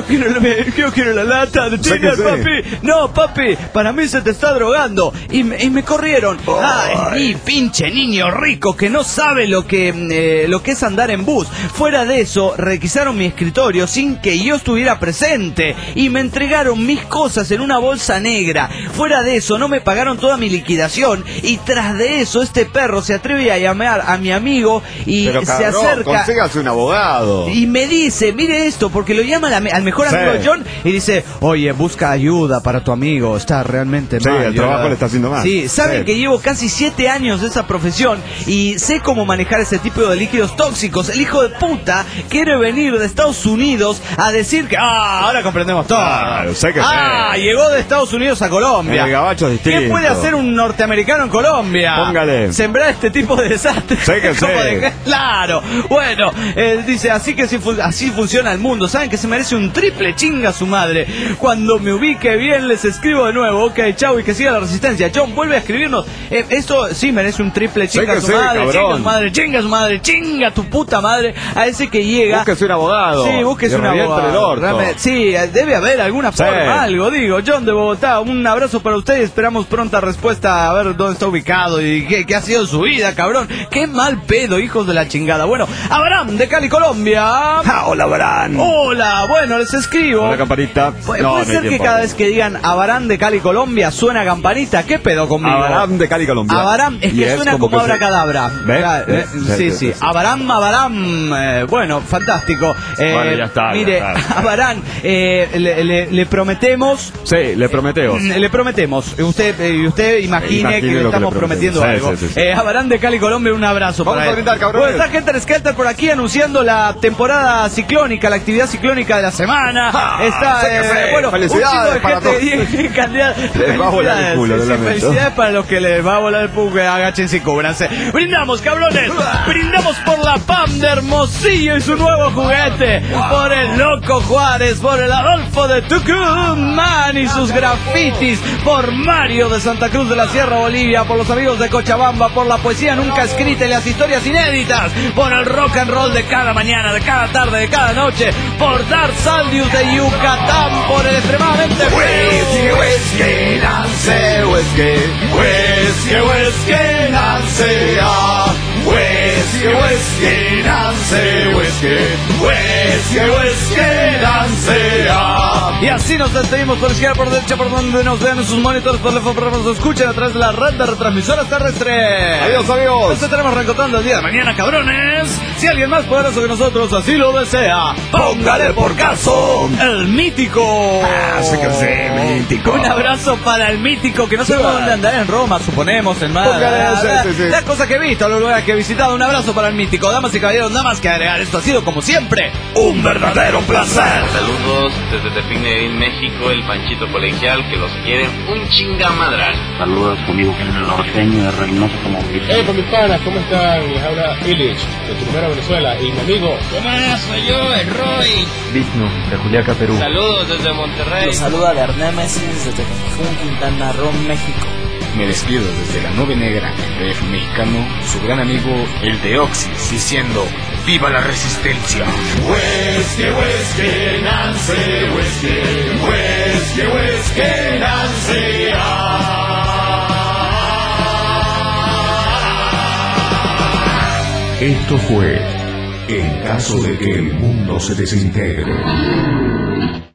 quiero la lata de tiner, papi. No, papi, para mí se te está drogando. Y me corrieron. Ay, pinche niño rico que no sabe lo que es andar en bus. Fuera de eso, requisaron mi escritorio sin que yo estuviera presente y me entregaron mis cosas en una bolsa negra. Fuera de eso, no me pagaron toda mi liquidación y tras de eso, este perro se atreve a llamar a mi amigo y se acerca. Consígase un abogado. Y me dice, mire esto, porque lo llama al mejor amigo de John y dice, oye, busca ayuda para tu amigo, está realmente mal. Sí, el trabajo le está haciendo mal. Sí, saben que llevo casi 7 años de esa profesión y sé cómo manejar ese tipo de líquidos tóxicos. El hijo de puta quiere venir de Estados Unidos a decir que ahora comprendemos todo. Llegó de Estados Unidos a Colombia. El gabacho es distinto. ¿Qué puede hacer un norteamericano en Colombia? Póngale. Sembrar este tipo de desastres. Claro. Bueno, dice, así funciona el mundo. Saben que se merece un triple chinga su madre. Cuando me ubique bien les escribo de nuevo. Ok, chau, y que siga la resistencia. John, vuelve a escribirnos. Esto sí merece un triple chinga su madre, chinga tu puta madre. A ese que llega. Búsquese un abogado. Sí, búsquese un abogado. Sí, debe haber alguna forma, algo. Digo, John de Bogotá, un abrazo para usted y esperamos pronta respuesta a ver dónde está ubicado y qué ha sido su vida, cabrón. Qué mal pedo, hijos de la chingada. Bueno, Abraham de Cali, Colombia. Hola, Abraham. Hola, bueno, les escribo. Hola, campanita. Puede ser que cada vez que digan Abraham de Cali, Colombia, suena campanita. ¿Qué pedo conmigo? Abraham de Cali, Colombia. Abraham, es que suena como abracadabra. Sí. Abraham. Bueno, fantástico. Bueno, ya está. Mire, Abraham, le prometemos. Sí, le prometemos. Le prometemos. Usted imagine que le estamos prometiendo algo. Abraham de Cali, Colombia, un abrazo. Vamos para a brindar, cabrón. Bueno, está Helter Skelter por aquí anunciando la temporada ciclónica, la actividad ciclónica de la semana. Está, bueno, felicidades para todos. Les va a volar el culo, felicidades para los que les va a volar el puque, agáchense y cúbranse. ¡Brindamos, cabrones! ¡Brindamos por la PAM de Hermosillo y su nuevo juguete! ¡Por el Loco Juárez! ¡Por el Adolfo de Tucumán y sus grafitis! ¡Por Mario de Santa Cruz de la Sierra, Bolivia! ¡Por los amigos de Cochabamba! ¡Por la poesía nunca escrita y las historias inéditas! ¡Por el rock and roll de cada mañana, de cada tarde, de cada noche! ¡Por Dar Saldius de Yucatán! ¡Por el extremadamente Whisky, Nancy, whisky, whisky, whisky, Nancy, whisky, whisky, Nancy, whisky, whisky, whisky, Nancy. Y así nos despedimos por izquierda, por derecha, por donde nos vean en sus monitores, por teléfono, por nos escuchen a través de la red de retransmisoras terrestres. Adiós, amigos. Nos estaremos reencontrando el día de mañana, cabrones. Si alguien más poderoso que nosotros así lo desea, póngale por caso el mítico. Sí que sí, mítico. Un abrazo para el mítico, que no sé dónde andará, en Roma, suponemos, en Madrid. Las cosas que he visto, los lugares que he visitado. Un abrazo para el mítico. Damas y caballeros, nada más que agregar. Esto ha sido, como siempre, un verdadero placer. Saludos desde Tepine, México, el Panchito Colegial, que los quieren un chingamadral. Saludos conmigo, que es el norteño de Reynoso como con mis panas, ¿cómo están? Les habla Illich, de Primera Venezuela, y mi amigo. ¿Qué más? Soy yo, el Roy. Vigno, de Juliaca, Perú. Saludos desde Monterrey. Los saluda de Némesis, desde Cancún, Quintana Roo, México. Me despido desde la Nube Negra, el DF mexicano, su gran amigo, el Deoxys, diciendo: ¡viva la resistencia! Whisky, whisky, Nancy, whisky, whisky, whisky, Nancy. Esto fue En caso de que el mundo se desintegre.